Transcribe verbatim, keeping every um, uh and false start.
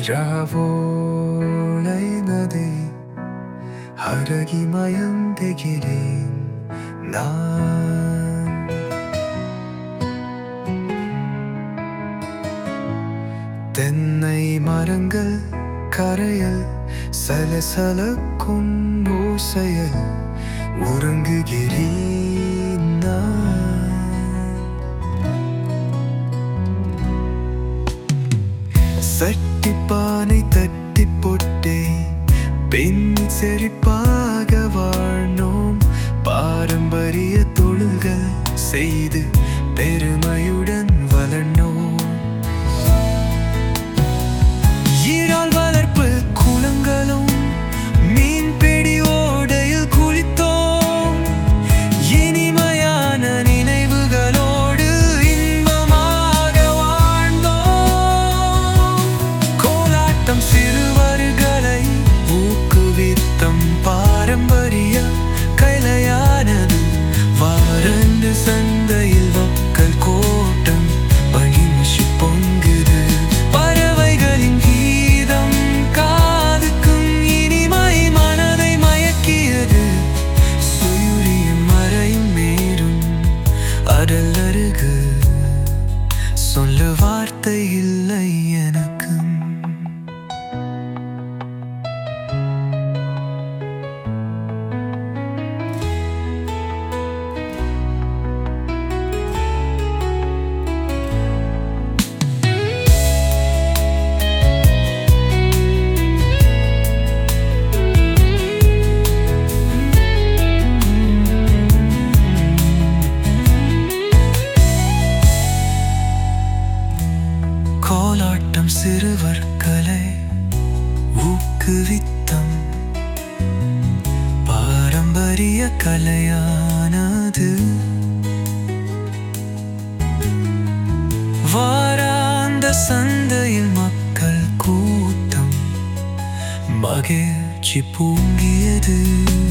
ராவோலை நதி அருகி மயங்குகிறேன் நான். தென்னை மரங்கள் கரையில் சலசலக்கும் ஓசையில் உறங்குகிறேன் நான். சட்டி பானை தட்டி போட்டே பெண் செழிப்பாக வாழ்ந்தோம். பாரம்பரிய தொழில்கள் செய்து பெருமையுடன் வளர்ந்தோம். ஈரால் வளர்ப்பு குளங்களும் மீன்பிடி ஓடையில் குளித்தோம். இனிமையான நினைவுகளோடு இன்பமாக வாழ்ந்தோம். கோலாட்டம் சிறுவர்களை ஊக்குவித்தம். பாரம்பரிய கலையானது வாரண்டு சந்தையில் மக்கள் கோட்டம் மகிழ்ச்சி பொங்குது. பறவைகளின் கீதம் காதுக்கும் இனிமை மனதை மயக்கியது. சுயூரியும் மறையும் மேலும் அடல் அருகு சொல்ல வார்த்தை இல்லை எனக்கு. கோலாட்டம் சிறுவர்களை ஊக்குவித்தம். பாரம்பரிய கலையானது வாராந்த சந்தையில் மக்கள் கூட்டம் மகிழ்ச்சி பொங்கியது.